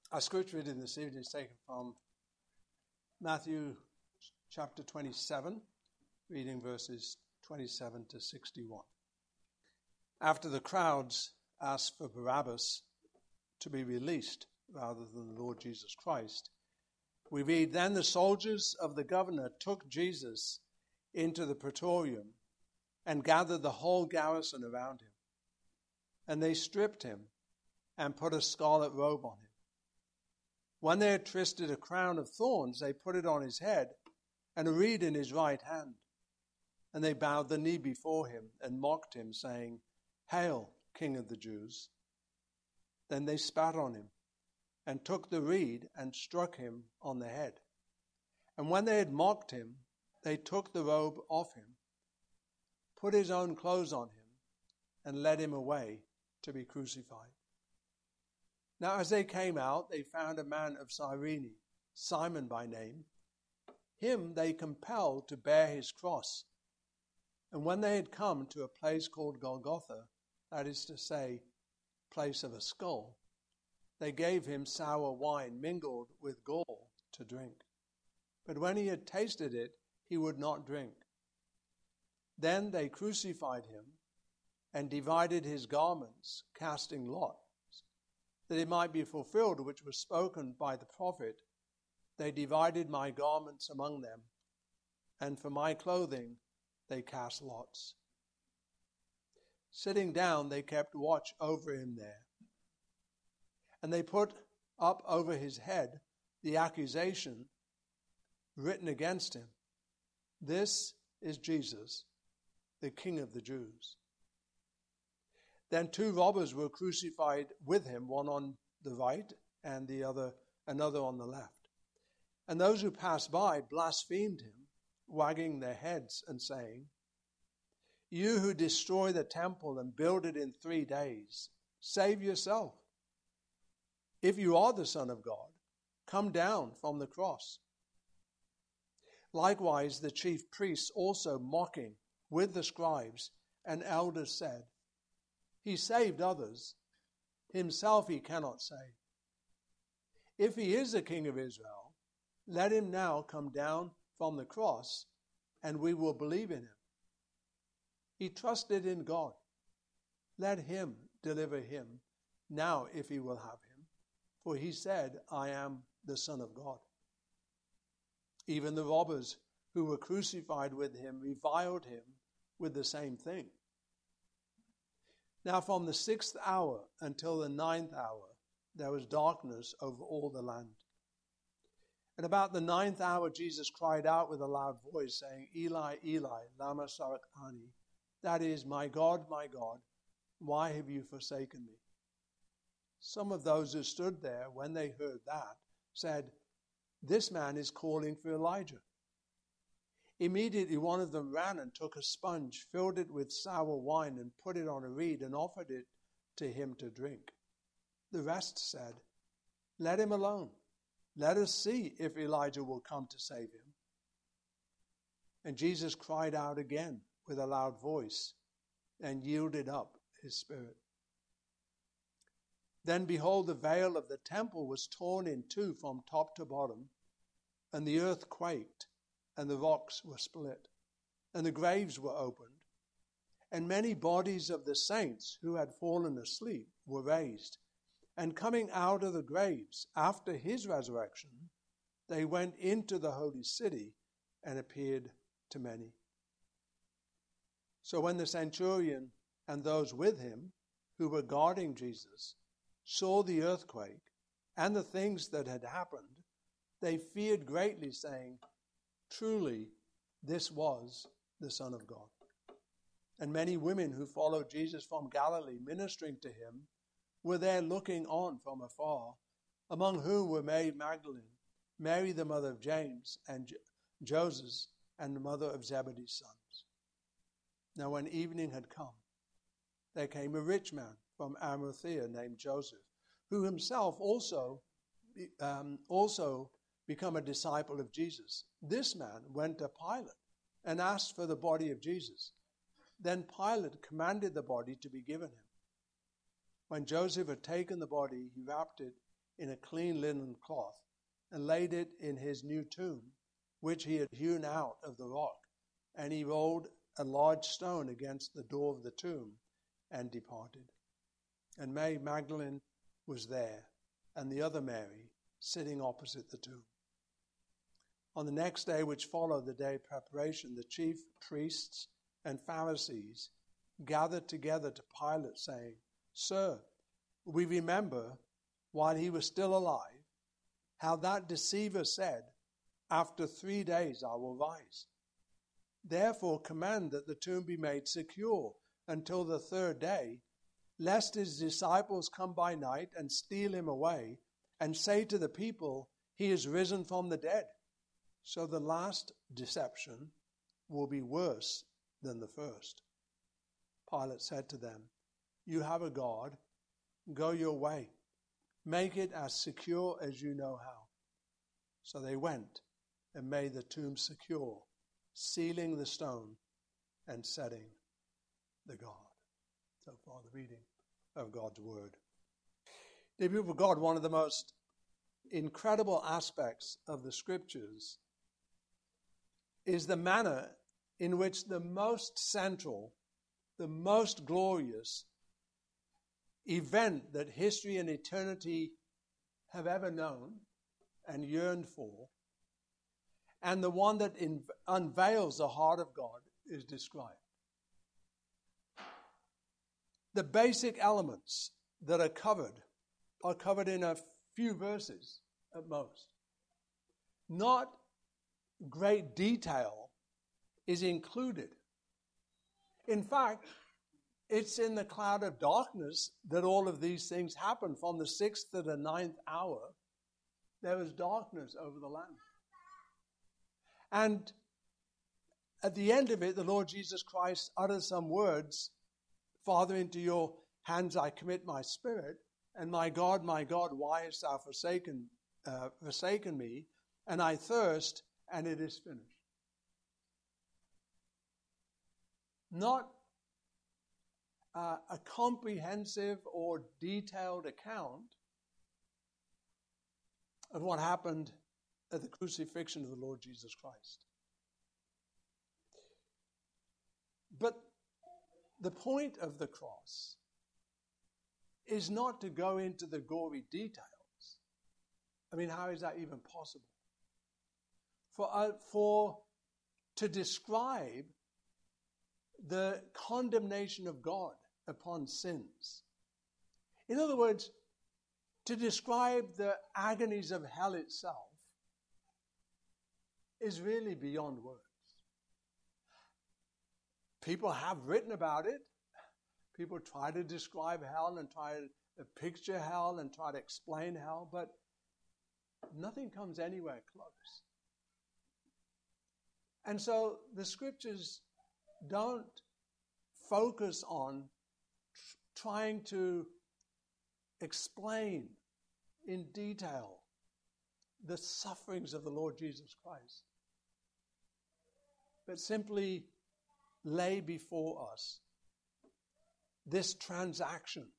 Our scripture reading this evening is taken from Matthew chapter 27, reading verses 27 to 61. After the crowds asked for Barabbas to be released rather than the Lord Jesus Christ, we read, "Then the soldiers of the governor took Jesus into the praetorium and gathered the whole garrison around him. And they stripped him and put a scarlet robe on him. When they had twisted a crown of thorns, they put it on his head and a reed in his right hand. And they bowed the knee before him and mocked him, saying, 'Hail, King of the Jews!' Then they spat on him and took the reed and struck him on the head. And when they had mocked him, they took the robe off him, put his own clothes on him, and led him away to be crucified. Now as they came out, they found a man of Cyrene, Simon by name. Him they compelled to bear his cross. And when they had come to a place called Golgotha, that is to say, place of a skull, they gave him sour wine mingled with gall to drink. But when he had tasted it, he would not drink. Then they crucified him and divided his garments, casting lots, that it might be fulfilled which was spoken by the prophet, 'They divided my garments among them, and for my clothing they cast lots.' Sitting down, they kept watch over him there. And they put up over his head the accusation written against him, 'This is Jesus, the King of the Jews.' Then two robbers were crucified with him, one on the right and another on the left. And those who passed by blasphemed him, wagging their heads and saying, 'You who destroy the temple and build it in 3 days, save yourself. If you are the Son of God, come down from the cross.' Likewise the chief priests also, mocking with the scribes and elders, said, 'He saved others, himself he cannot save. If he is the King of Israel, let him now come down from the cross, and we will believe in him. He trusted in God. Let him deliver him now if he will have him. For he said, I am the Son of God.' Even the robbers who were crucified with him reviled him with the same thing. Now from the 6th hour until the 9th hour, there was darkness over all the land. And about the 9th hour, Jesus cried out with a loud voice, saying, 'Eli, Eli, lama sabachthani?' That is, my God, why have you forsaken me?" Some of those who stood there, when they heard that, said, "This man is calling for Elijah." Immediately one of them ran and took a sponge, filled it with sour wine, and put it on a reed and offered it to him to drink. The rest said, "Let him alone. Let us see if Elijah will come to save him." And Jesus cried out again with a loud voice and yielded up his spirit. Then behold, the veil of the temple was torn in two from top to bottom, and the earth quaked, and the rocks were split, and the graves were opened, and many bodies of the saints who had fallen asleep were raised. And coming out of the graves after his resurrection, they went into the holy city and appeared to many. So when the centurion and those with him who were guarding Jesus saw the earthquake and the things that had happened, they feared greatly, saying, "Truly, this was the Son of God." And many women who followed Jesus from Galilee, ministering to him, were there looking on from afar, among whom were Mary Magdalene, Mary the mother of James, and Joses, and the mother of Zebedee's sons. Now when evening had come, there came a rich man from Arimathea named Joseph, who himself also become a disciple of Jesus. This man went to Pilate and asked for the body of Jesus. Then Pilate commanded the body to be given him. When Joseph had taken the body, he wrapped it in a clean linen cloth and laid it in his new tomb, which he had hewn out of the rock. And he rolled a large stone against the door of the tomb and departed. And Mary Magdalene was there, and the other Mary sitting opposite the tomb. On the next day, which followed the day of preparation, the chief priests and Pharisees gathered together to Pilate, saying, "Sir, we remember, while he was still alive, how that deceiver said, 'After 3 days I will rise.' Therefore command that the tomb be made secure until the 3rd day, lest his disciples come by night and steal him away and say to the people, 'He is risen from the dead.' So the last deception will be worse than the first." Pilate said to them, "You have a God. Go your way. Make it as secure as you know how." So they went and made the tomb secure, sealing the stone and setting the guard. So far, the reading of God's word. Dear people of God, one of the most incredible aspects of the scriptures is the manner in which the most central, the most glorious event that history and eternity have ever known and yearned for, and the one that unveils the heart of God, is described. The basic elements that are covered in a few verses at most. Not great detail is included. In fact, it's in the cloud of darkness that all of these things happen. From the 6th to the 9th hour, there was darkness over the land. And at the end of it, the Lord Jesus Christ utters some words, "Father, into your hands I commit my spirit, and my God, why hast thou forsaken me? And I thirst, and it is finished." Not a comprehensive or detailed account of what happened at the crucifixion of the Lord Jesus Christ. But the point of the cross is not to go into the gory details. I mean, how is that even possible? To describe the condemnation of God upon sins. In other words, to describe the agonies of hell itself is really beyond words. People have written about it. People try to describe hell and try to picture hell and try to explain hell, but nothing comes anywhere close. And so the scriptures don't focus on trying to explain in detail the sufferings of the Lord Jesus Christ, but simply lay before us this transaction.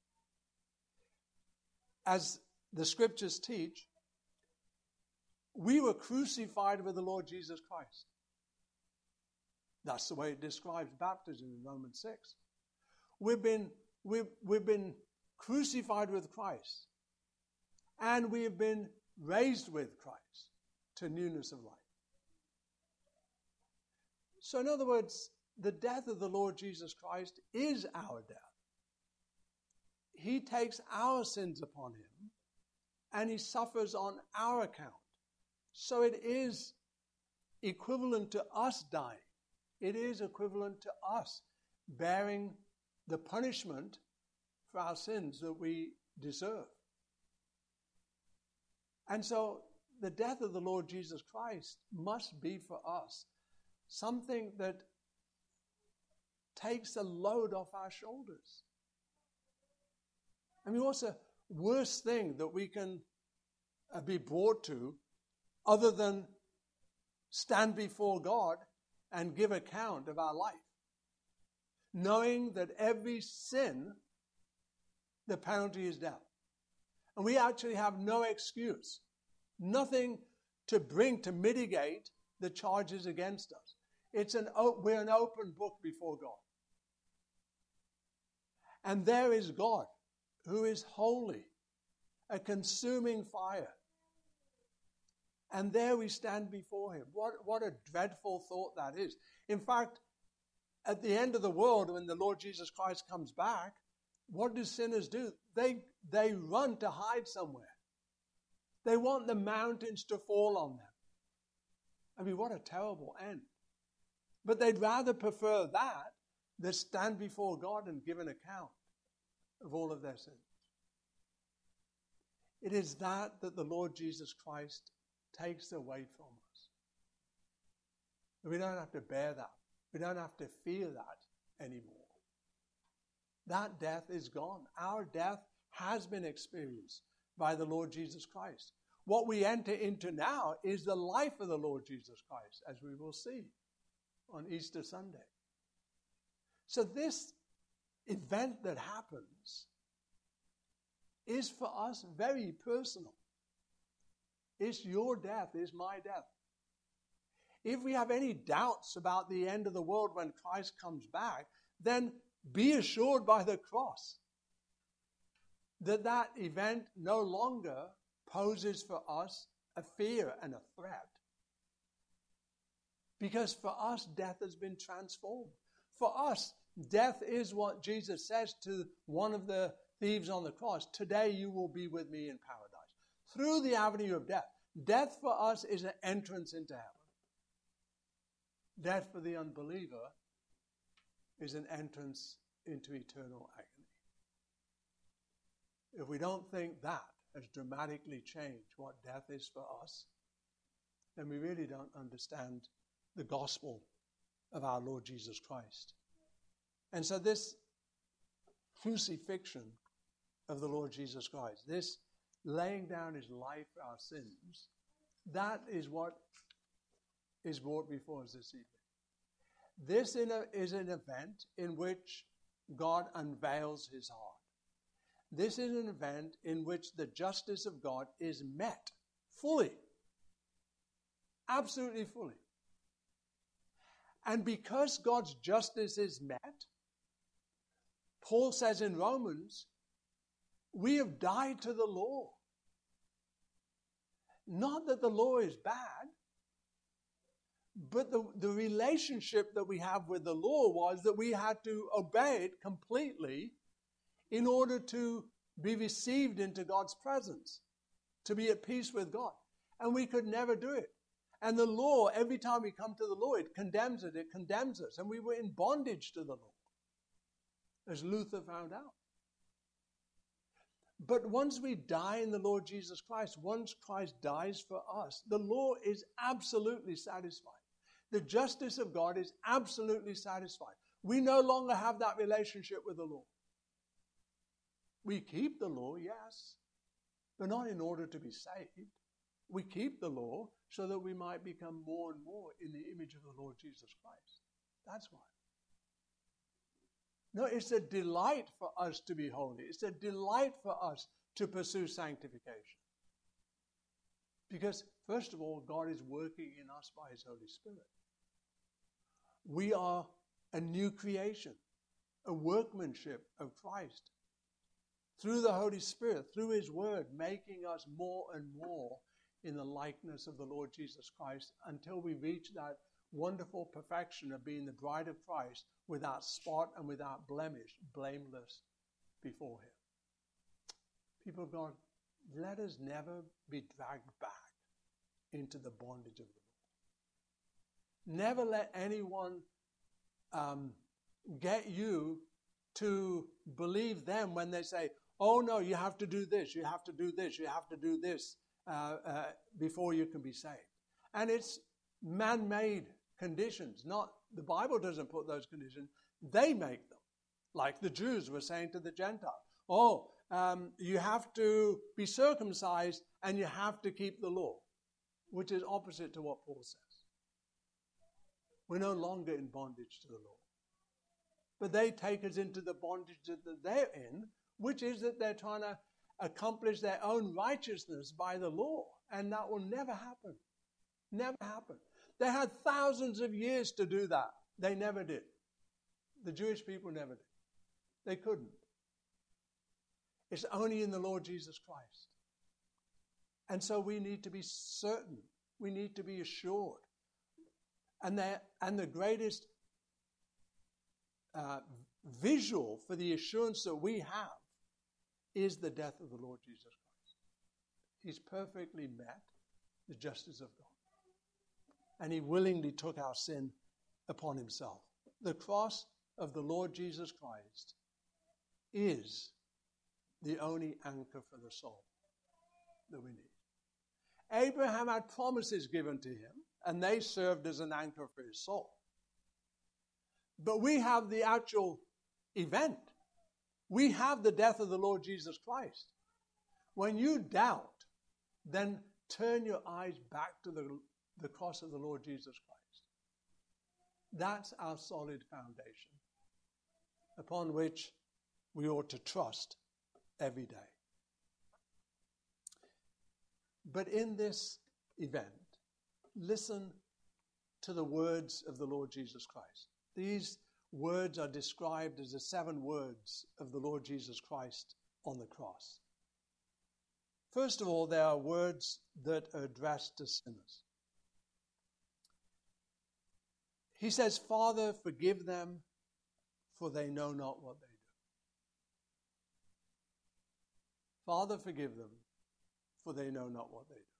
As the scriptures teach, we were crucified with the Lord Jesus Christ. That's the way it describes baptism in Romans 6. We've been crucified with Christ, and we have been raised with Christ to newness of life. So in other words, the death of the Lord Jesus Christ is our death. He takes our sins upon him, and he suffers on our account. So it is equivalent to us dying. It is equivalent to us bearing the punishment for our sins that we deserve. And so the death of the Lord Jesus Christ must be for us something that takes a load off our shoulders. I mean, what's the worst thing that we can be brought to other than stand before God and give account of our life, knowing that every sin, the penalty is death. And we actually have no excuse, nothing to bring to mitigate the charges against us. We're an open book before God. And there is God, who is holy, a consuming fire. And there we stand before him. What a dreadful thought that is. In fact, at the end of the world, when the Lord Jesus Christ comes back, what do sinners do? They run to hide somewhere. They want the mountains to fall on them. I mean, what a terrible end. But they'd rather prefer that than stand before God and give an account of all of their sins. It is that the Lord Jesus Christ takes away from us. We don't have to bear that. We don't have to fear that anymore. That death is gone. Our death has been experienced by the Lord Jesus Christ. What we enter into now is the life of the Lord Jesus Christ, as we will see on Easter Sunday. So this event that happens is for us very personal. It's your death, it's my death. If we have any doubts about the end of the world when Christ comes back, then be assured by the cross that event no longer poses for us a fear and a threat. Because for us, death has been transformed. For us, death is what Jesus says to one of the thieves on the cross. Today you will be with me in paradise. Through the avenue of death. Death for us is an entrance into heaven. Death for the unbeliever is an entrance into eternal agony. If we don't think that has dramatically changed what death is for us, then we really don't understand the gospel of our Lord Jesus Christ. And so this crucifixion of the Lord Jesus Christ, this laying down his life for our sins, that is what is brought before us this evening. This is an event in which God unveils his heart. This is an event in which the justice of God is met fully. Absolutely fully. And because God's justice is met, Paul says in Romans, we have died to the law. Not that the law is bad, but the relationship that we have with the law was that we had to obey it completely in order to be received into God's presence, to be at peace with God. And we could never do it. And the law, every time we come to the law, it condemns us. And we were in bondage to the law, as Luther found out. But once we die in the Lord Jesus Christ, once Christ dies for us, the law is absolutely satisfied. The justice of God is absolutely satisfied. We no longer have that relationship with the law. We keep the law, yes, but not in order to be saved. We keep the law so that we might become more and more in the image of the Lord Jesus Christ. That's why. No, it's a delight for us to be holy. It's a delight for us to pursue sanctification. Because, first of all, God is working in us by his Holy Spirit. We are a new creation, a workmanship of Christ. Through the Holy Spirit, through his word, making us more and more in the likeness of the Lord Jesus Christ until we reach that wonderful perfection of being the bride of Christ without spot and without blemish, blameless before him. People of God, let us never be dragged back into the bondage of the law. Never let anyone get you to believe them when they say, oh no, you have to do this, you have to do this, you have to do this before you can be saved. And it's man-made conditions. The Bible doesn't put those conditions. They make them. Like the Jews were saying to the Gentiles, you have to be circumcised and you have to keep the law, which is opposite to what Paul says. We're no longer in bondage to the law. But they take us into the bondage that they're in, which is that they're trying to accomplish their own righteousness by the law. And that will never happen. Never happen. They had thousands of years to do that. They never did. The Jewish people never did. They couldn't. It's only in the Lord Jesus Christ. And so we need to be certain. We need to be assured. And the greatest visual for the assurance that we have is the death of the Lord Jesus Christ. He's perfectly met the justice of God. And he willingly took our sin upon himself. The cross of the Lord Jesus Christ is the only anchor for the soul that we need. Abraham had promises given to him, and they served as an anchor for his soul. But we have the actual event. We have the death of the Lord Jesus Christ. When you doubt, then turn your eyes back to the cross of the Lord Jesus Christ. That's our solid foundation upon which we ought to trust every day. But in this event, listen to the words of the Lord Jesus Christ. These words are described as the 7 words of the Lord Jesus Christ on the cross. First of all, there are words that are addressed to sinners. He says, "Father, forgive them, for they know not what they do." Father, forgive them, for they know not what they do.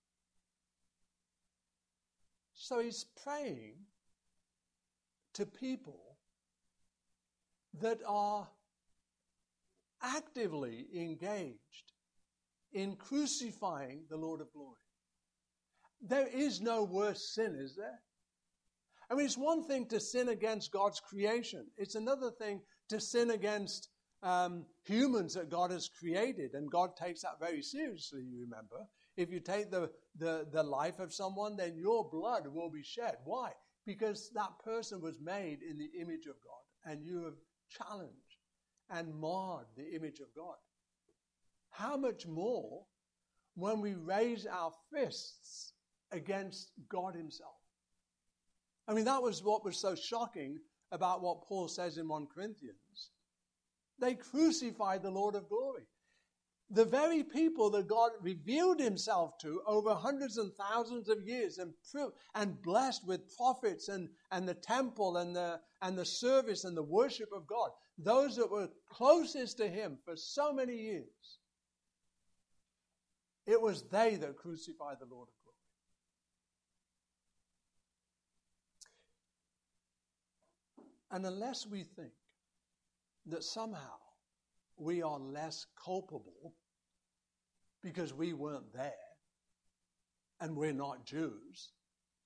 So he's praying to people that are actively engaged in crucifying the Lord of glory. There is no worse sin, is there? I mean, it's one thing to sin against God's creation. It's another thing to sin against humans that God has created. And God takes that very seriously, you remember. If you take the life of someone, then your blood will be shed. Why? Because that person was made in the image of God. And you have challenged and marred the image of God. How much more when we raise our fists against God himself? I mean, that was what was so shocking about what Paul says in 1 Corinthians. They crucified the Lord of glory. The very people that God revealed himself to over hundreds and thousands of years and blessed with prophets and the temple and the service and the worship of God, those that were closest to him for so many years, it was they that crucified the Lord of glory. And unless we think that somehow we are less culpable because we weren't there and we're not Jews,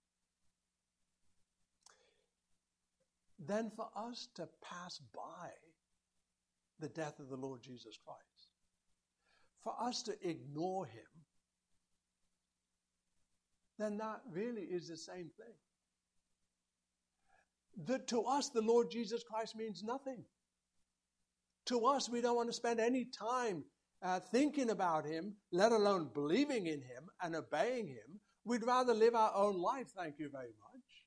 then for us to pass by the death of the Lord Jesus Christ, for us to ignore him, then that really is the same thing. That to us, the Lord Jesus Christ means nothing. To us, we don't want to spend any time thinking about him, let alone believing in him and obeying him. We'd rather live our own life, thank you very much.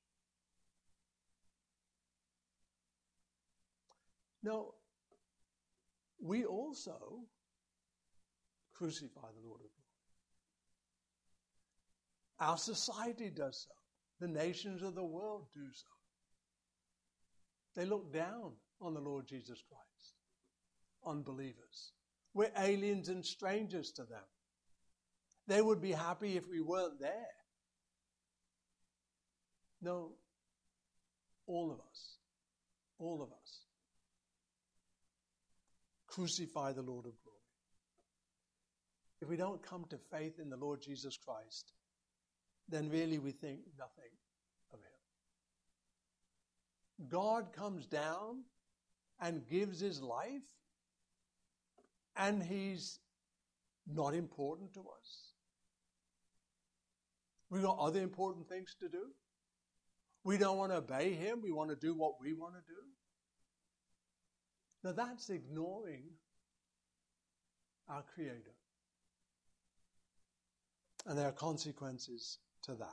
No, we also crucify the Lord of glory. Our society does so. The nations of the world do so. They look down on the Lord Jesus Christ, on believers. We're aliens and strangers to them. They would be happy if we weren't there. No, all of us crucify the Lord of glory. If we don't come to faith in the Lord Jesus Christ, then really we think nothing of him. God comes down and gives his life, and he's not important to us. We've got other important things to do. We don't want to obey him. We want to do what we want to do. Now that's ignoring our Creator. And there are consequences to that.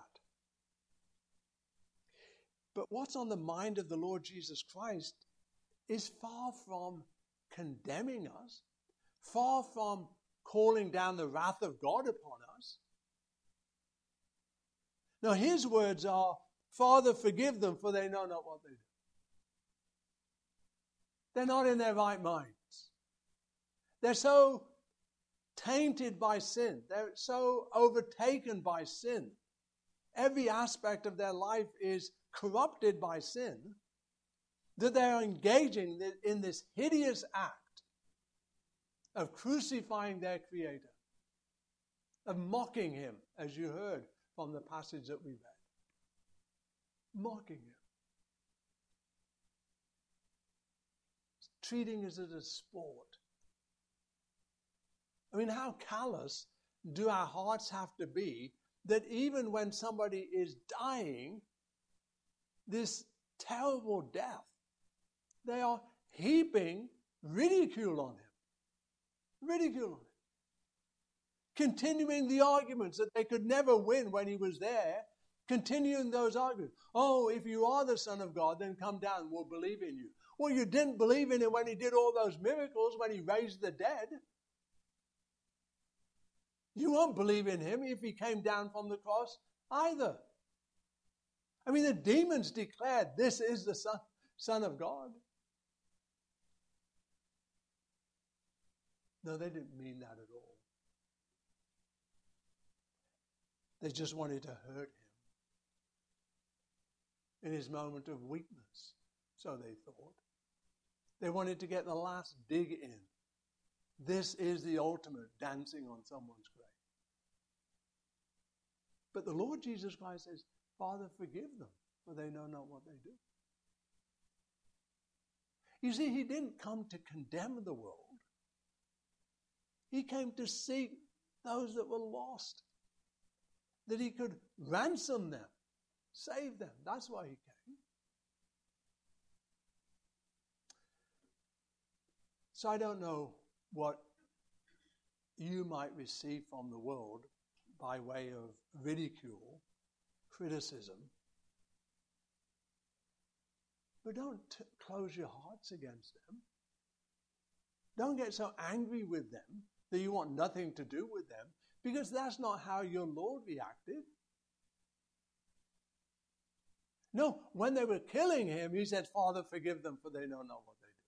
But what's on the mind of the Lord Jesus Christ is far from condemning us, far from calling down the wrath of God upon us. Now, his words are, Father, forgive them, for they know not what they do. They're not in their right minds. They're so tainted by sin. They're so overtaken by sin. Every aspect of their life is corrupted by sin, that they are engaging in this hideous act of crucifying their Creator, of mocking him, as you heard from the passage that we read. Mocking him. Treating it as a sport. I mean, how callous do our hearts have to be that even when somebody is dying this terrible death, they are heaping ridicule on him. Ridicule on him. Continuing the arguments that they could never win when he was there. Continuing those arguments. Oh, if you are the Son of God, then come down and we'll believe in you. Well, you didn't believe in him when he did all those miracles, when he raised the dead. You won't believe in him if he came down from the cross either. I mean, the demons declared, this is the Son of God. No, they didn't mean that at all. They just wanted to hurt him in his moment of weakness, so they thought. They wanted to get the last dig in. This is the ultimate dancing on someone's grave. But the Lord Jesus Christ says, Father, forgive them, for they know not what they do. You see, he didn't come to condemn the world. He came to seek those that were lost, that he could ransom them, save them. That's why he came. So I don't know what you might receive from the world by way of ridicule, criticism. But don't close your hearts against them. Don't get so angry with them that you want nothing to do with them, because that's not how your Lord reacted. No, when they were killing him, he said, Father, forgive them, for they know not what they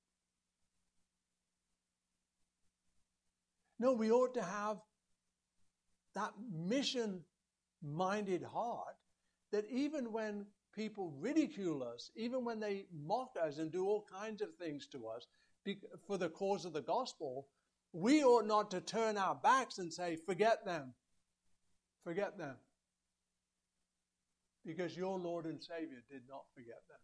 do. No, we ought to have that mission-minded heart that even when people ridicule us, even when they mock us and do all kinds of things to us for the cause of the gospel, we ought not to turn our backs and say, forget them. Forget them. Because your Lord and Savior did not forget them.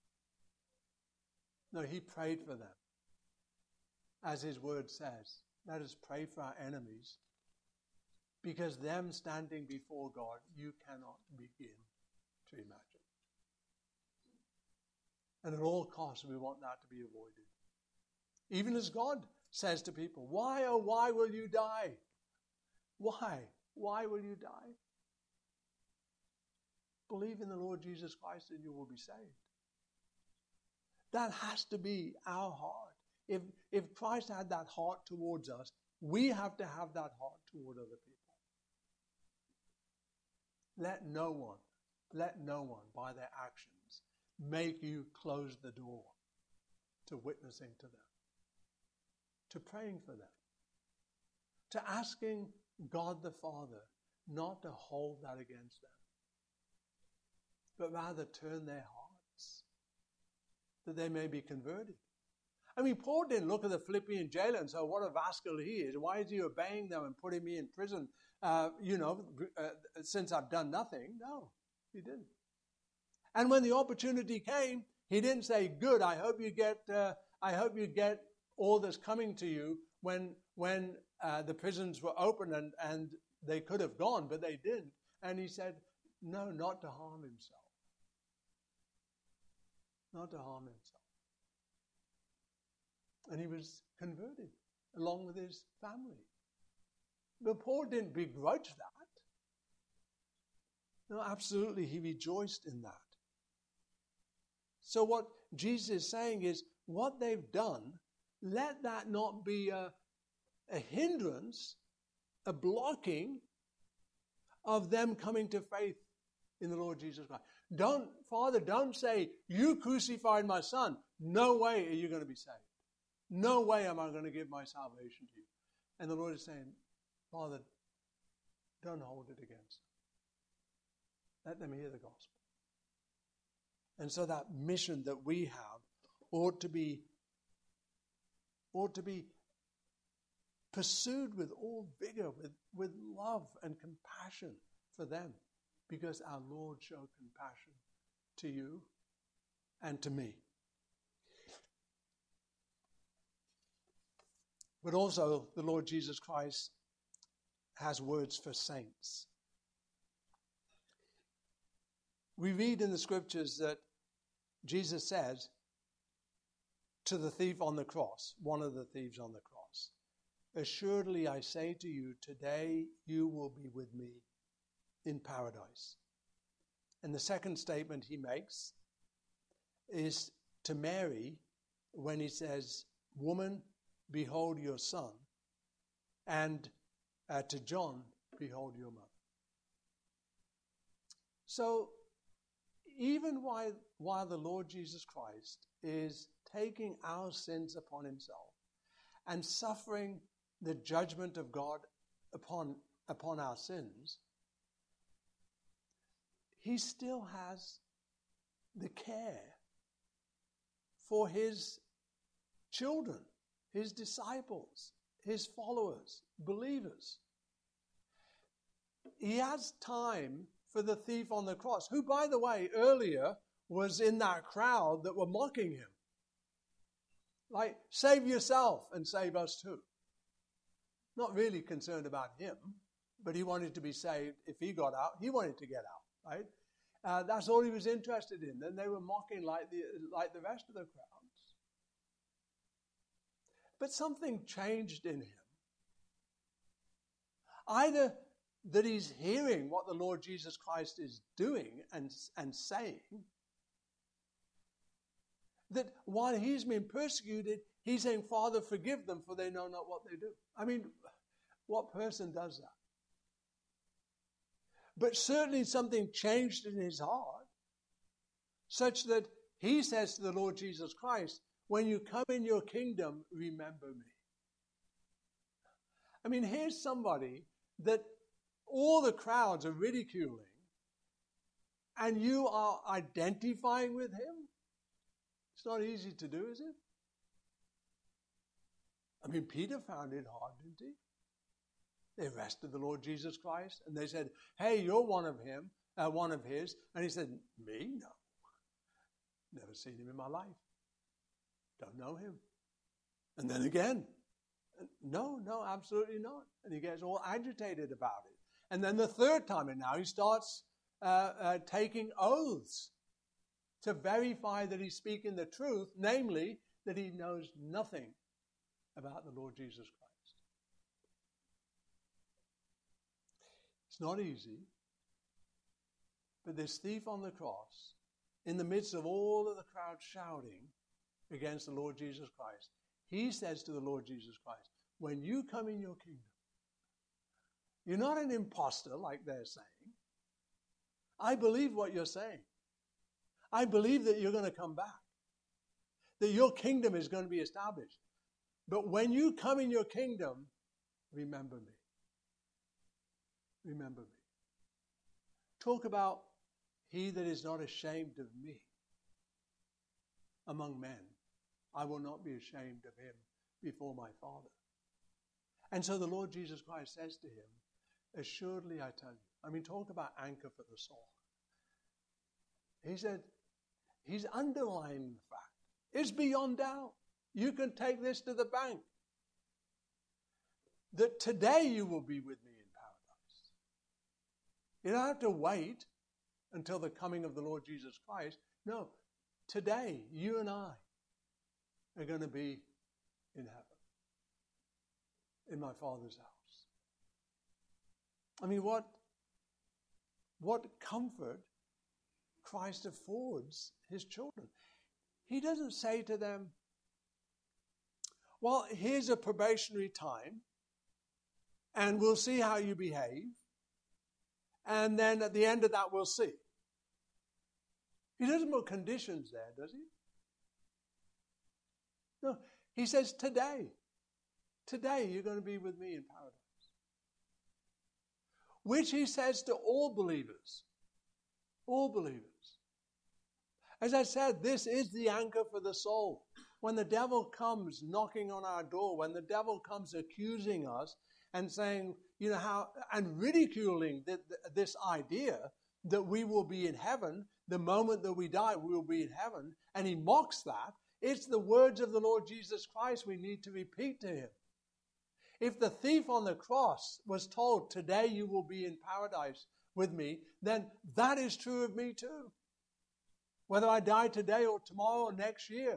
No, he prayed for them. As his word says, let us pray for our enemies. Because them standing before God, you cannot begin to imagine. And at all costs, we want that to be avoided. Even as God says to people, why, oh, why will you die? Why? Why will you die? Believe in the Lord Jesus Christ and you will be saved. That has to be our heart. If Christ had that heart towards us, we have to have that heart toward other people. Let no one by their actions make you close the door to witnessing to them, to praying for them, to asking God the Father not to hold that against them, but rather turn their hearts that they may be converted. I mean, Paul didn't look at the Philippian jailer and say, what a rascal he is. Why is he obeying them and putting me in prison, since I've done nothing? No, he didn't. And when the opportunity came, he didn't say, good, I hope you get all that's coming to you when the prisons were open and they could have gone, but they didn't. And he said, no, not to harm himself. Not to harm himself. And he was converted along with his family. But Paul didn't begrudge that. No, absolutely, he rejoiced in that. So what Jesus is saying is, what they've done, let that not be a hindrance, a blocking of them coming to faith in the Lord Jesus Christ. Father, don't say, you crucified my son. No way are you going to be saved. No way am I going to give my salvation to you. And the Lord is saying, Father, don't hold it against them. Let them hear the gospel. And so that mission that we have ought to be pursued with all vigor, with love and compassion for them, because our Lord showed compassion to you and to me. But also, the Lord Jesus Christ has words for saints. We read in the scriptures that Jesus says to the thief on the cross, one of the thieves on the cross, assuredly I say to you, today you will be with me in paradise. And the second statement he makes is to Mary when he says, woman, behold your son, and to John, behold your mother. So even while the Lord Jesus Christ is taking our sins upon himself and suffering the judgment of God upon our sins, he still has the care for his children, his disciples, his followers, believers. He has time for the thief on the cross, who, by the way, earlier was in that crowd that were mocking him. Like, save yourself and save us too. Not really concerned about him, but he wanted to be saved. If he got out, he wanted to get out, right? That's all he was interested in. Then they were mocking like the rest of the crowds. But something changed in him. Either that he's hearing what the Lord Jesus Christ is doing and saying, that while he's been persecuted, he's saying, Father, forgive them, for they know not what they do. I mean, what person does that? But certainly something changed in his heart, such that he says to the Lord Jesus Christ, when you come in your kingdom, remember me. I mean, here's somebody that all the crowds are ridiculing, and you are identifying with him? It's not easy to do, is it? I mean, Peter found it hard, didn't he? They arrested the Lord Jesus Christ, and they said, hey, you're one of his. And he said, me? No. Never seen him in my life. Don't know him. And then again, no, absolutely not. And he gets all agitated about it. And then the third time, and now he starts taking oaths to verify that he's speaking the truth, namely that he knows nothing about the Lord Jesus Christ. It's not easy, but this thief on the cross, in the midst of all of the crowd shouting against the Lord Jesus Christ, he says to the Lord Jesus Christ, when you come in your kingdom, you're not an imposter like they're saying. I believe what you're saying. I believe that you're going to come back, that your kingdom is going to be established. But when you come in your kingdom, remember me. Remember me. Talk about he that is not ashamed of me among men. I will not be ashamed of him before my Father. And so the Lord Jesus Christ says to him, assuredly I tell you. I mean, talk about anchor for the soul. He said, he's underlying the fact. It's beyond doubt. You can take this to the bank. That today you will be with me in paradise. You don't have to wait until the coming of the Lord Jesus Christ. No, today you and I are going to be in heaven, in my Father's house. I mean, what what comfort Christ affords his children. He doesn't say to them, well, here's a probationary time, and we'll see how you behave, and then at the end of that, we'll see. He doesn't put conditions there, does he? No, he says, today you're going to be with me in paradise. Which he says to all believers. All believers. As I said, this is the anchor for the soul. When the devil comes knocking on our door, when the devil comes accusing us and saying, and ridiculing this idea that we will be in heaven, the moment that we die, we will be in heaven, and he mocks that, it's the words of the Lord Jesus Christ we need to repeat to him. If the thief on the cross was told, today you will be in paradise with me, then that is true of me too. Whether I die today or tomorrow or next year,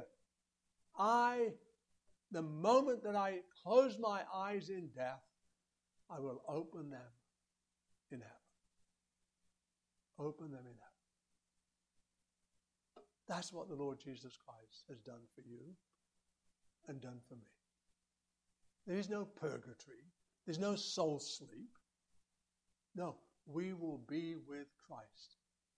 the moment that I close my eyes in death, I will open them in heaven. Open them in heaven. That's what the Lord Jesus Christ has done for you and done for me. There is no purgatory. There's no soul sleep. No, we will be with Christ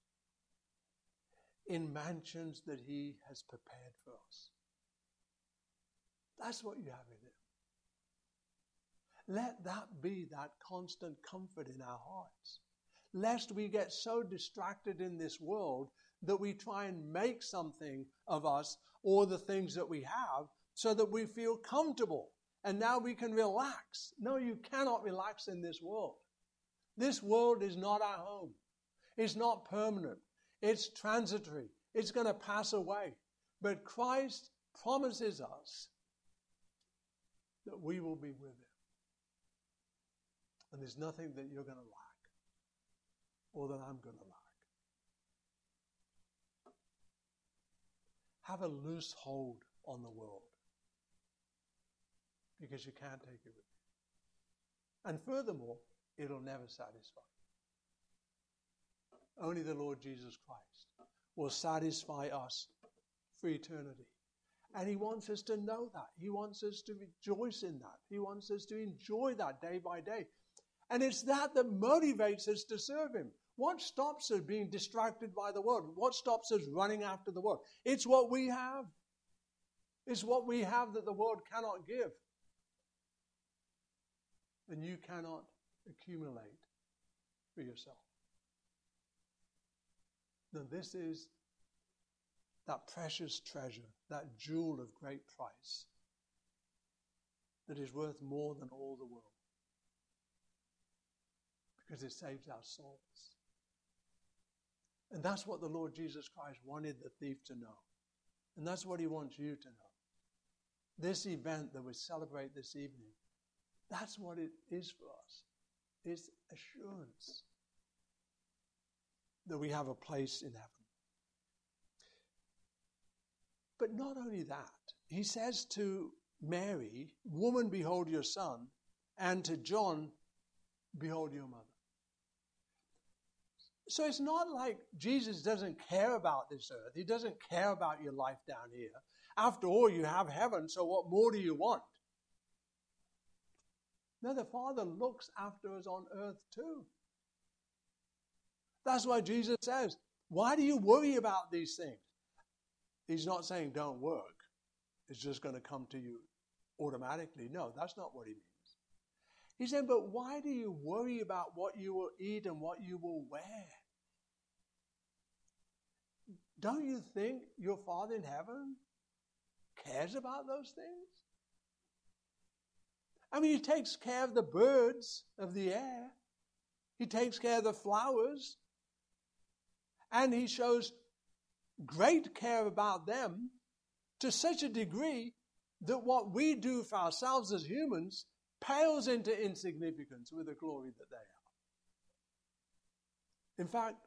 in mansions that he has prepared for us. That's what you have in him. Let that be that constant comfort in our hearts, lest we get so distracted in this world that we try and make something of us or the things that we have so that we feel comfortable and now we can relax. No, you cannot relax in this world. This world is not our home. It's not permanent. It's transitory. It's going to pass away. But Christ promises us that we will be with him. And there's nothing that you're going to lack or that I'm going to lack. Have a loose hold on the world because you can't take it with you. And furthermore, it'll never satisfy. Only the Lord Jesus Christ will satisfy us for eternity. And he wants us to know that. He wants us to rejoice in that. He wants us to enjoy that day by day. And it's that motivates us to serve him. What stops us being distracted by the world? What stops us running after the world? It's what we have. It's what we have that the world cannot give. And you cannot accumulate for yourself. Now this is that precious treasure, that jewel of great price that is worth more than all the world. Because it saves our souls. And that's what the Lord Jesus Christ wanted the thief to know. And that's what he wants you to know. This event that we celebrate this evening, that's what it is for us. It's assurance that we have a place in heaven. But not only that, he says to Mary, woman, behold your son, and to John, behold your mother. So it's not like Jesus doesn't care about this earth. He doesn't care about your life down here. After all, you have heaven, so what more do you want? No, the Father looks after us on earth too. That's why Jesus says, why do you worry about these things? He's not saying don't work. It's just going to come to you automatically. No, that's not what he means. He said, but why do you worry about what you will eat and what you will wear? Don't you think your Father in heaven cares about those things? I mean, he takes care of the birds of the air. He takes care of the flowers. And he shows great care about them to such a degree that what we do for ourselves as humans pales into insignificance with the glory that they have. In fact,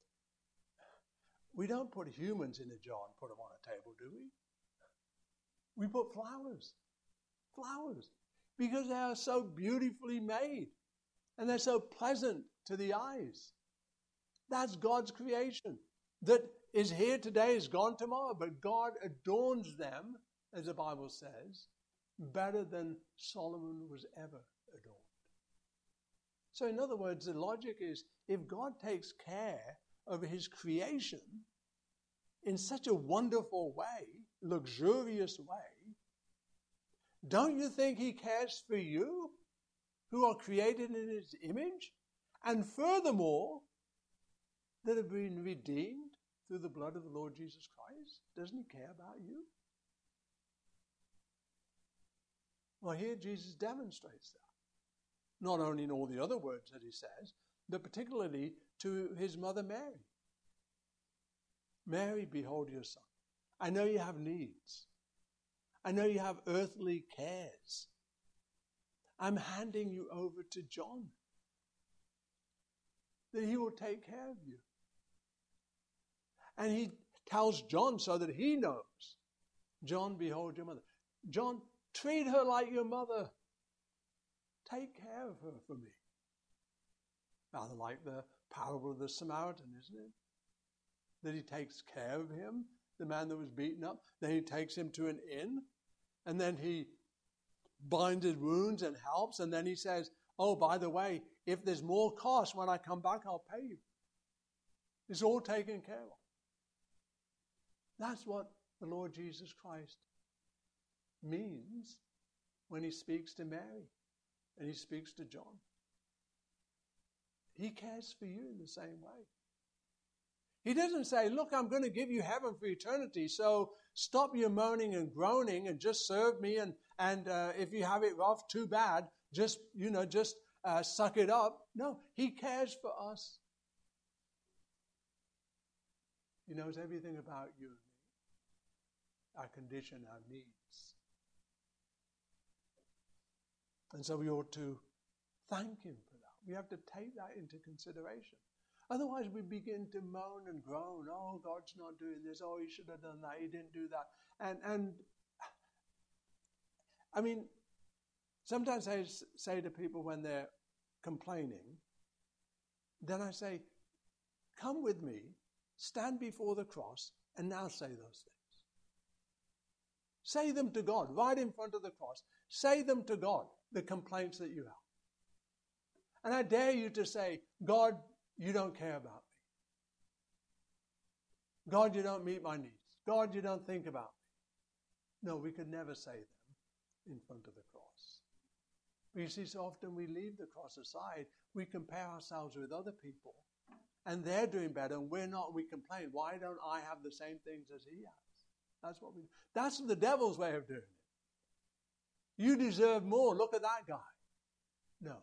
we don't put humans in a jar and put them on a table, do we? We put flowers. Flowers. Because they are so beautifully made. And they're so pleasant to the eyes. That's God's creation that is here today, is gone tomorrow. But God adorns them, as the Bible says, better than Solomon was ever adorned. So in other words, the logic is, if God takes care of his creation in such a wonderful way, luxurious way, don't you think he cares for you who are created in his image? And furthermore, that have been redeemed through the blood of the Lord Jesus Christ? Doesn't he care about you? Well, here Jesus demonstrates that. Not only in all the other words that he says, but particularly to his mother Mary. Mary, behold your son. I know you have needs. I know you have earthly cares. I'm handing you over to John, that he will take care of you. And he tells John so that he knows. John, behold your mother. John, treat her like your mother. Take care of her for me. Rather like the parable of the Samaritan, isn't it? That he takes care of him, the man that was beaten up. Then he takes him to an inn. And then he binds his wounds and helps. And then he says, oh, by the way, if there's more cost when I come back, I'll pay you. It's all taken care of. That's what the Lord Jesus Christ means when he speaks to Mary and he speaks to John. He cares for you in the same way. He doesn't say, look, I'm going to give you heaven for eternity, so stop your moaning and groaning and just serve me, and if you have it rough, too bad, just suck it up. No, he cares for us. He knows everything about you and me, our condition, our needs. And so we ought to thank him for that. We have to take that into consideration. Otherwise, we begin to moan and groan. Oh, God's not doing this. Oh, he should have done that. He didn't do that. And I mean, sometimes I say to people when they're complaining, then I say, come with me, stand before the cross, and now say those things. Say them to God, right in front of the cross. Say them to God, the complaints that you have. And I dare you to say, God, you don't care about me. God, you don't meet my needs. God, you don't think about me. No, we could never say them in front of the cross. But you see, so often we leave the cross aside. We compare ourselves with other people. And they're doing better and we're not. We complain, why don't I have the same things as he has? That's the devil's way of doing it. You deserve more. Look at that guy. No.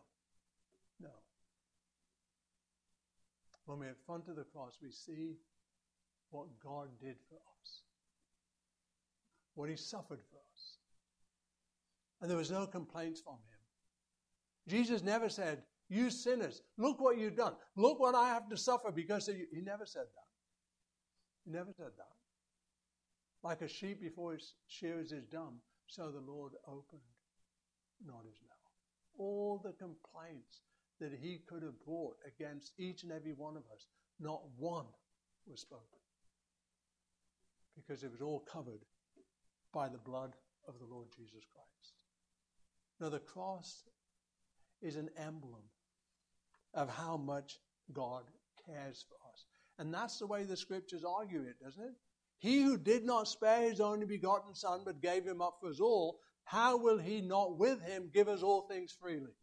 When we're in front of the cross, we see what God did for us, what he suffered for us. And there was no complaints from him. Jesus never said, you sinners, look what you've done. Look what I have to suffer because of you. He never said that. He never said that. Like a sheep before his shearers is dumb, so the Lord opened not his mouth. All the complaints that he could have brought against each and every one of us, not one was spoken. Because it was all covered by the blood of the Lord Jesus Christ. Now the cross is an emblem of how much God cares for us. And that's the way the scriptures argue it, doesn't it? He who did not spare his only begotten Son, but gave him up for us all, how will he not with him give us all things freely?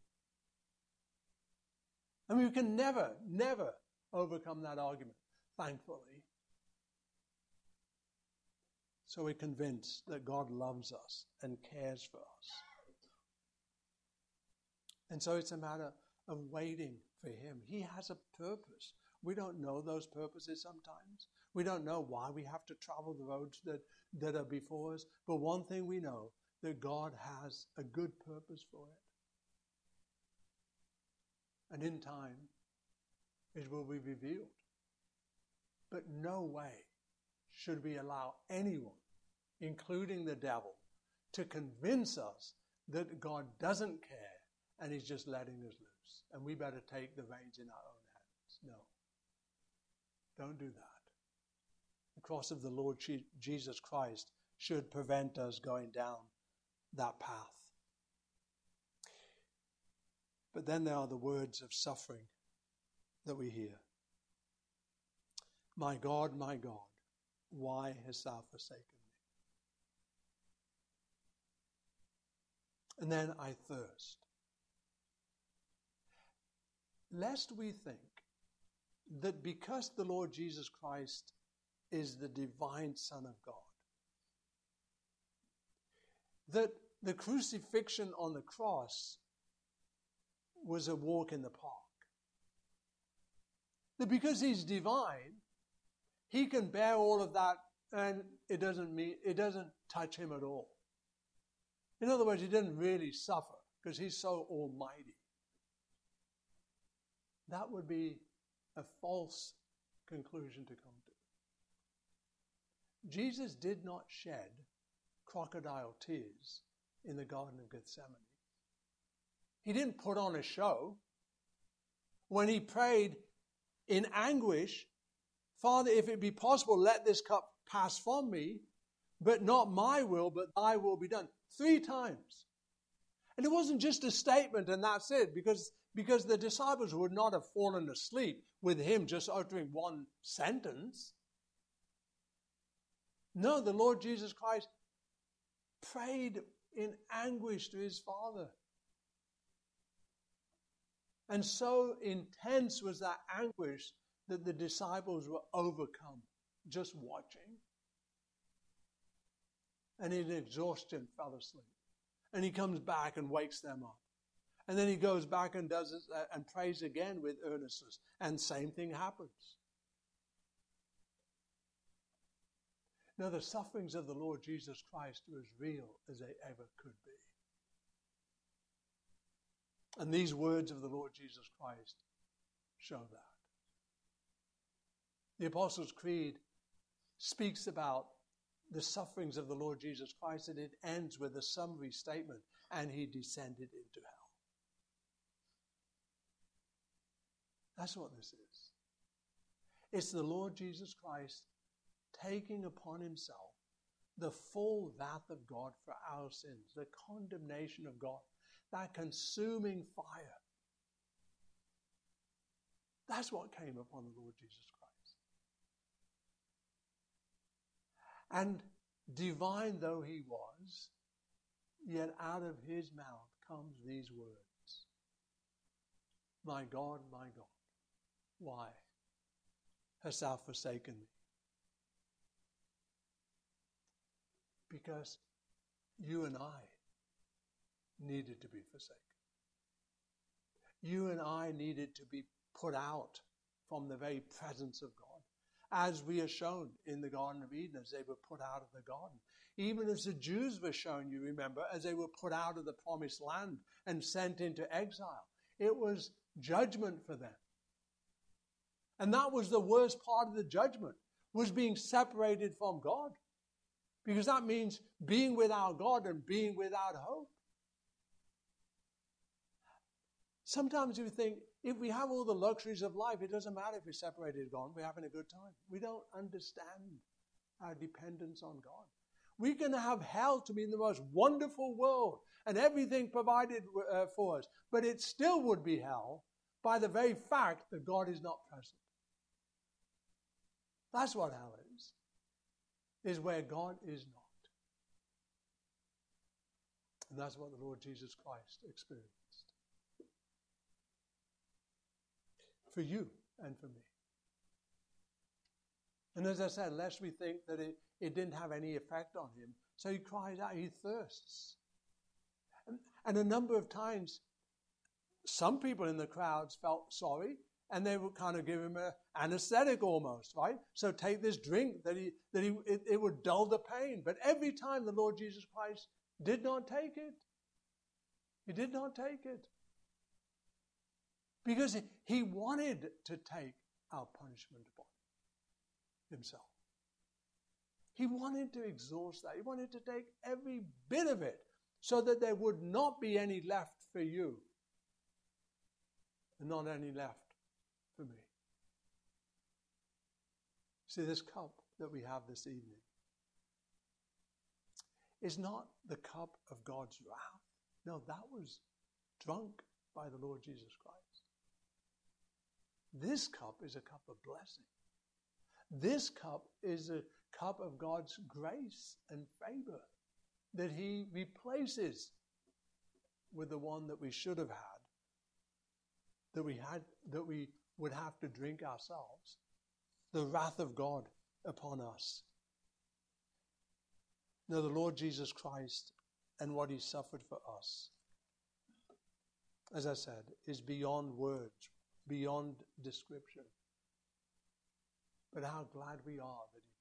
I mean, we can never overcome that argument, thankfully. So we're convinced that God loves us and cares for us. And so it's a matter of waiting for him. He has a purpose. We don't know those purposes sometimes. We don't know why we have to travel the roads that are before us. But one thing we know, that God has a good purpose for it. And in time, it will be revealed. But no way should we allow anyone, including the devil, to convince us that God doesn't care and he's just letting us loose. And we better take the reins in our own hands. No. Don't do that. The cross of the Lord Jesus Christ should prevent us going down that path. But then there are the words of suffering that we hear. My God, why hast thou forsaken me? And then I thirst. Lest we think that because the Lord Jesus Christ is the divine Son of God, that the crucifixion on the cross was a walk in the park. That because he's divine, he can bear all of that and it doesn't touch him at all. In other words, he didn't really suffer because he's so almighty. That would be a false conclusion to come to. Jesus did not shed crocodile tears in the Garden of Gethsemane. He didn't put on a show. When he prayed in anguish, Father, if it be possible, let this cup pass from me, but not my will, but thy will be done. 3 times. And it wasn't just a statement and that's it, because the disciples would not have fallen asleep with him just uttering one sentence. No, the Lord Jesus Christ prayed in anguish to his Father. And so intense was that anguish that the disciples were overcome just watching. And in exhaustion fell asleep. And he comes back and wakes them up. And then he goes back and does it and prays again with earnestness. And same thing happens. Now the sufferings of the Lord Jesus Christ were as real as they ever could be. And these words of the Lord Jesus Christ show that. The Apostles' Creed speaks about the sufferings of the Lord Jesus Christ, and it ends with a summary statement, and he descended into hell. That's what this is. It's the Lord Jesus Christ taking upon himself the full wrath of God for our sins, the condemnation of God, that consuming fire. That's what came upon the Lord Jesus Christ. And divine though he was, yet out of his mouth comes these words. My God, why hast thou forsaken me? Because you and I needed to be forsaken. You and I needed to be put out from the very presence of God, as we are shown in the Garden of Eden, as they were put out of the garden. Even as the Jews were shown, you remember, as they were put out of the promised land and sent into exile. It was judgment for them. And that was the worst part of the judgment, was being separated from God. Because that means being without God and being without hope. Sometimes we think, if we have all the luxuries of life, it doesn't matter if we're separated from God, we're having a good time. We don't understand our dependence on God. We're going to have hell to be in the most wonderful world and everything provided for us. But it still would be hell by the very fact that God is not present. That's what hell is where God is not. And that's what the Lord Jesus Christ experienced. For you and for me. And as I said, lest we think that it didn't have any effect on him, so he cries out, he thirsts. And a number of times, some people in the crowds felt sorry, and they would kind of give him an anesthetic almost, right? So take this drink that it would dull the pain. But every time the Lord Jesus Christ did not take it. He did not take it. Because he wanted to take our punishment upon himself. He wanted to exhaust that. He wanted to take every bit of it so that there would not be any left for you and not any left for me. See, this cup that we have this evening is not the cup of God's wrath. No, that was drunk by the Lord Jesus Christ. This cup is a cup of blessing. This cup is a cup of God's grace and favor that he replaces with the one that we should have had, that we would have to drink ourselves. The wrath of God upon us. Now, the Lord Jesus Christ and what he suffered for us, as I said, is beyond words, beyond description. But how glad we are that he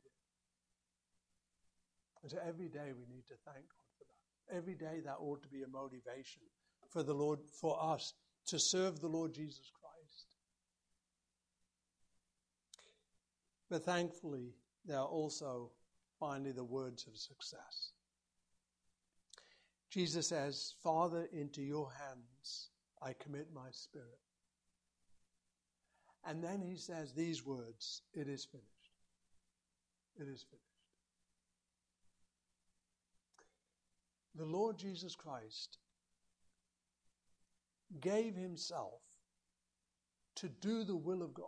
did. And so every day we need to thank God for that. Every day that ought to be a motivation for the Lord, for us to serve the Lord Jesus Christ. But thankfully, there are also finally the words of success. Jesus says, Father, into your hands I commit my spirit. And then he says these words, it is finished. It is finished. The Lord Jesus Christ gave himself to do the will of God.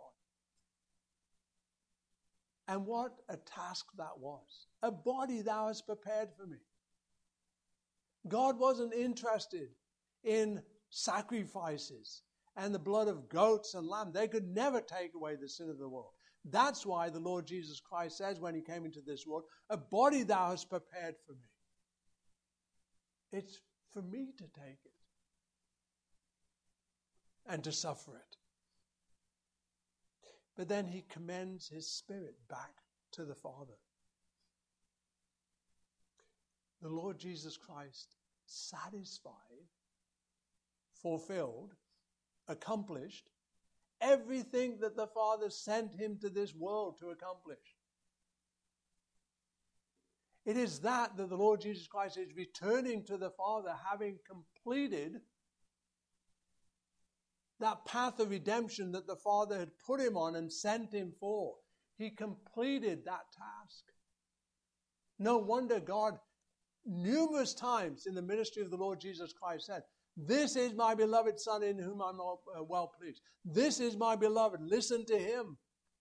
And what a task that was. A body thou hast prepared for me. God wasn't interested in sacrifices and the blood of goats and lambs. They could never take away the sin of the world. That's why the Lord Jesus Christ says when he came into this world, a body thou hast prepared for me. It's for me to take it and to suffer it. But then he commends his spirit back to the Father. The Lord Jesus Christ satisfied, fulfilled, accomplished everything that the Father sent him to this world to accomplish. It is that the Lord Jesus Christ is returning to the Father, having completed that path of redemption that the Father had put him on and sent him for. He completed that task. No wonder God, numerous times in the ministry of the Lord Jesus Christ, said, this is my beloved Son in whom I'm well pleased. This is my beloved. Listen to him.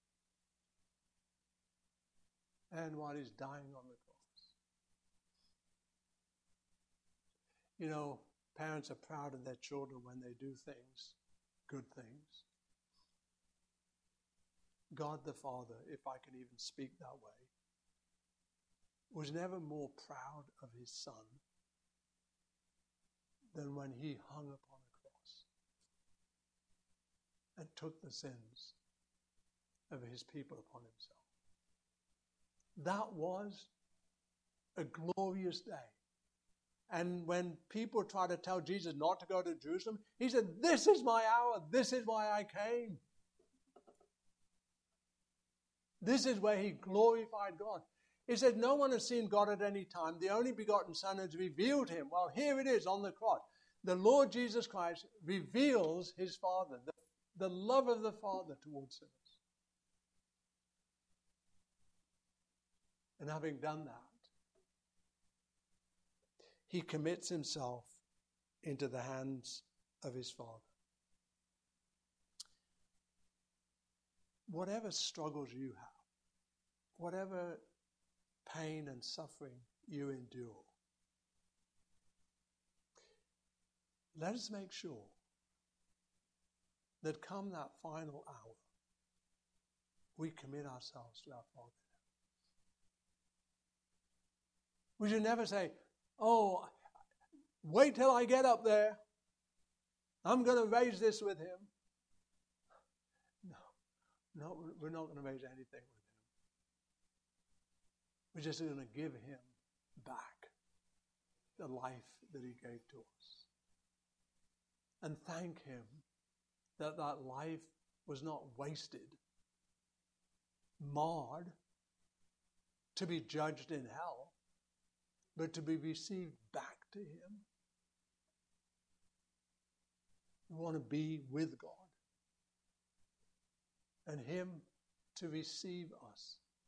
And while he's dying on the cross. You know, parents are proud of their children when they do things, good things. God the Father, if I can even speak that way, was never more proud of his Son than when he hung upon a cross and took the sins of his people upon himself. That was a glorious day. And when people try to tell Jesus not to go to Jerusalem, he said, this is my hour. This is why I came. This is where he glorified God. He said, no one has seen God at any time. The only begotten Son has revealed him. Well, here it is on the cross. The Lord Jesus Christ reveals his Father, the love of the Father towards sinners. And having done that, he commits himself into the hands of his Father. Whatever struggles you have, whatever pain and suffering you endure, let us make sure that come that final hour, we commit ourselves to our Father. We should never say, oh, wait till I get up there. I'm going to raise this with him. No, we're not going to raise anything with him. We're just going to give him back the life that he gave to us. And thank him that that life was not wasted, marred, to be judged in hell, but to be received back to him. We want to be with God and him to receive us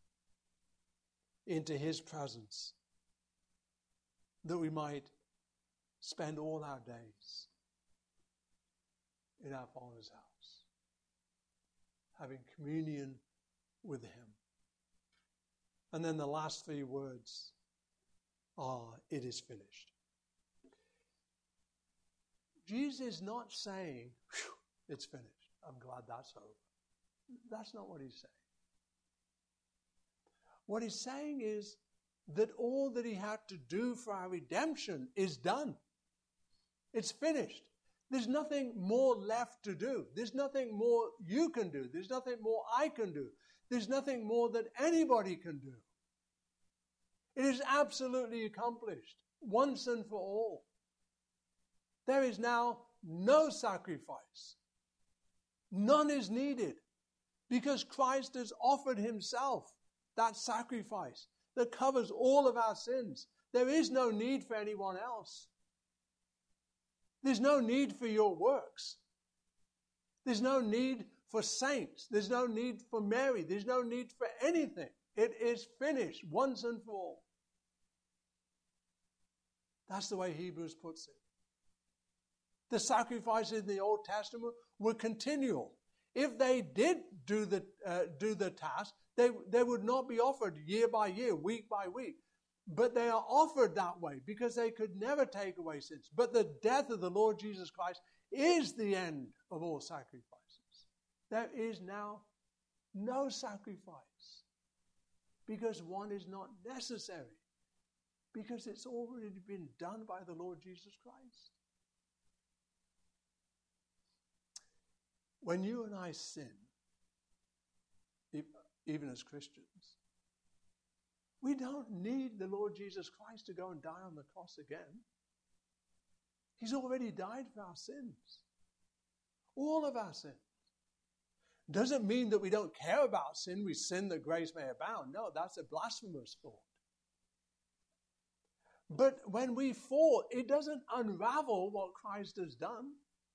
into his presence, that we might spend all our days in our Father's house, having communion with him. And then the last three words are, it is finished. Jesus is not saying, it's finished. I'm glad that's over. That's not what he's saying. What he's saying is that all that he had to do for our redemption is done. It's finished. There's nothing more left to do. There's nothing more you can do. There's nothing more I can do. There's nothing more that anybody can do. It is absolutely accomplished, once and for all. There is now no sacrifice. None is needed, because Christ has offered himself, that sacrifice that covers all of our sins. There is no need for anyone else. There's no need for your works. There's no need for saints. There's no need for Mary. There's no need for anything. It is finished once and for all. That's the way Hebrews puts it. The sacrifices in the Old Testament were continual. If they did do the task, they would not be offered year by year, week by week. But they are offered that way because they could never take away sins. But the death of the Lord Jesus Christ is the end of all sacrifices. There is now no sacrifice because one is not necessary, because it's already been done by the Lord Jesus Christ. When you and I sin, even as Christians, we don't need the Lord Jesus Christ to go and die on the cross again. He's already died for our sins. All of our sins. Doesn't mean that we don't care about sin. We sin that grace may abound. No, that's a blasphemous thought. But when we fall, it doesn't unravel what Christ has done.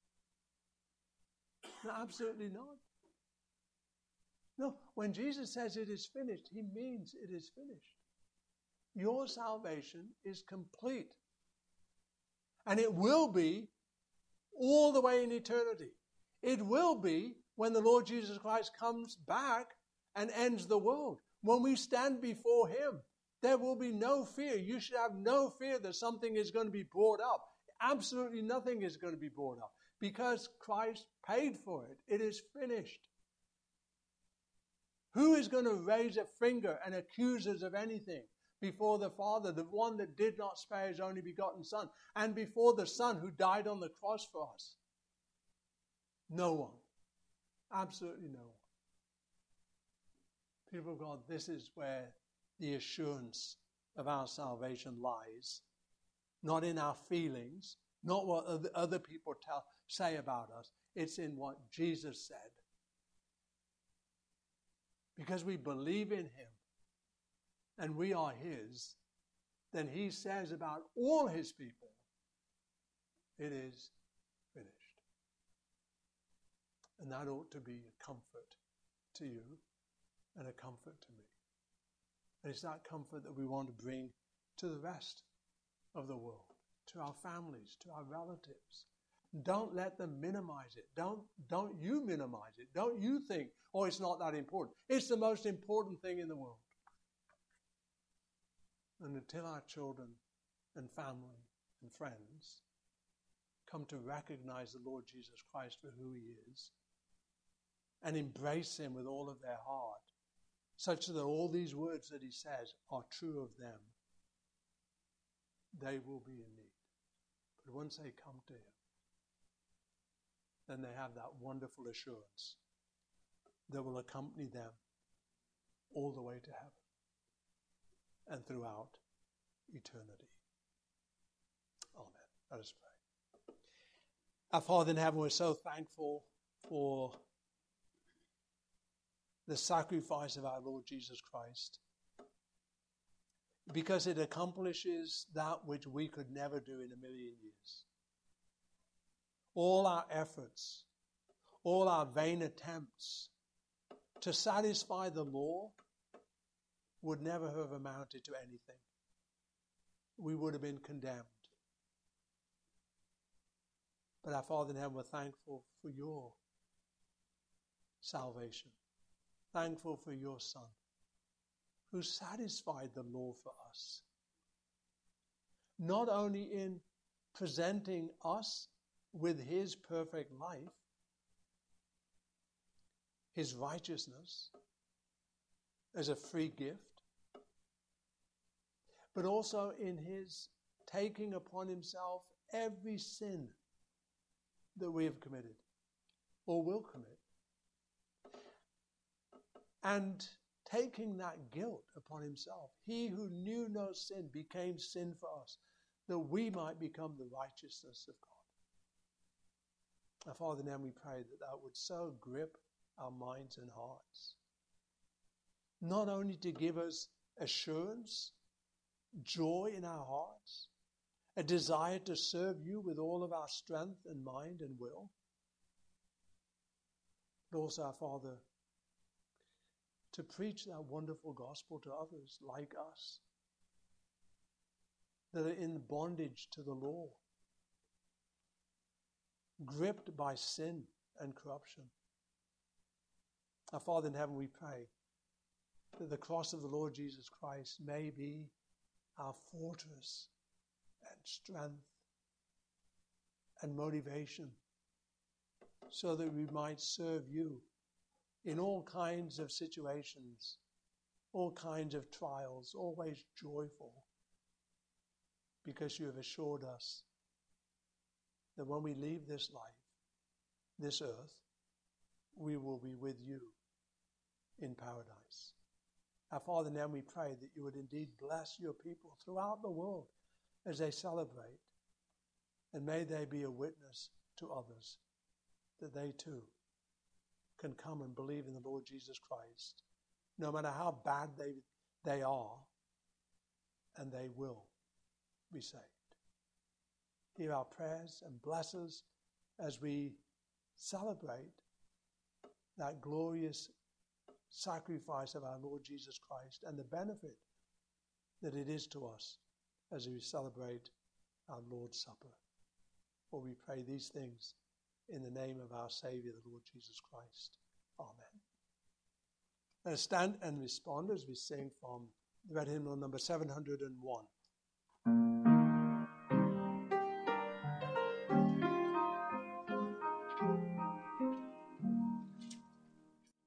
No, absolutely not. No, when Jesus says it is finished, he means it is finished. Your salvation is complete. And it will be all the way in eternity. It will be when the Lord Jesus Christ comes back and ends the world. When we stand before him, there will be no fear. You should have no fear that something is going to be brought up. Absolutely nothing is going to be brought up because Christ paid for it. It is finished. Who is going to raise a finger and accuse us of anything before the Father, the one that did not spare his only begotten Son, and before the Son who died on the cross for us? No one. Absolutely no one. People of God, this is where the assurance of our salvation lies. Not in our feelings, not what other people say about us. It's in what Jesus said. Because we believe in him and we are his, then he says about all his people, it is finished. And that ought to be a comfort to you and a comfort to me. And it's that comfort that we want to bring to the rest of the world, to our families, to our relatives. Don't let them minimize it. Don't you minimize it. Don't you think, oh, it's not that important. It's the most important thing in the world. And until our children and family and friends come to recognize the Lord Jesus Christ for who he is and embrace him with all of their heart, such that all these words that he says are true of them, they will be in need. But once they come to him, then they have that wonderful assurance that will accompany them all the way to heaven and throughout eternity. Amen. Let us pray. Our Father in heaven, we're so thankful for the sacrifice of our Lord Jesus Christ, because it accomplishes that which we could never do in a million years. All our efforts, all our vain attempts to satisfy the law would never have amounted to anything. We would have been condemned. But our Father in heaven, we're thankful for your salvation. Thankful for your Son, who satisfied the law for us. Not only in presenting us with his perfect life, his righteousness as a free gift, but also in his taking upon himself every sin that we have committed or will commit, and taking that guilt upon himself. He who knew no sin became sin for us, that we might become the righteousness of God. Our Father, now we pray that that would so grip our minds and hearts, not only to give us assurance, joy in our hearts, a desire to serve you with all of our strength and mind and will, but also, our Father, to preach that wonderful gospel to others like us that are in bondage to the law, gripped by sin and corruption. Our Father in heaven, we pray that the cross of the Lord Jesus Christ may be our fortress and strength and motivation, so that we might serve you in all kinds of situations, all kinds of trials, always joyful, because you have assured us that when we leave this life, this earth, we will be with you in paradise. Our Father, now we pray that you would indeed bless your people throughout the world as they celebrate, and may they be a witness to others that they too can come and believe in the Lord Jesus Christ, no matter how bad they are, and they will be saved. Hear our prayers and bless us as we celebrate that glorious sacrifice of our Lord Jesus Christ and the benefit that it is to us as we celebrate our Lord's Supper. For we pray these things in the name of our Savior, the Lord Jesus Christ. Amen. Let us stand and respond as we sing from the red hymnal number 701.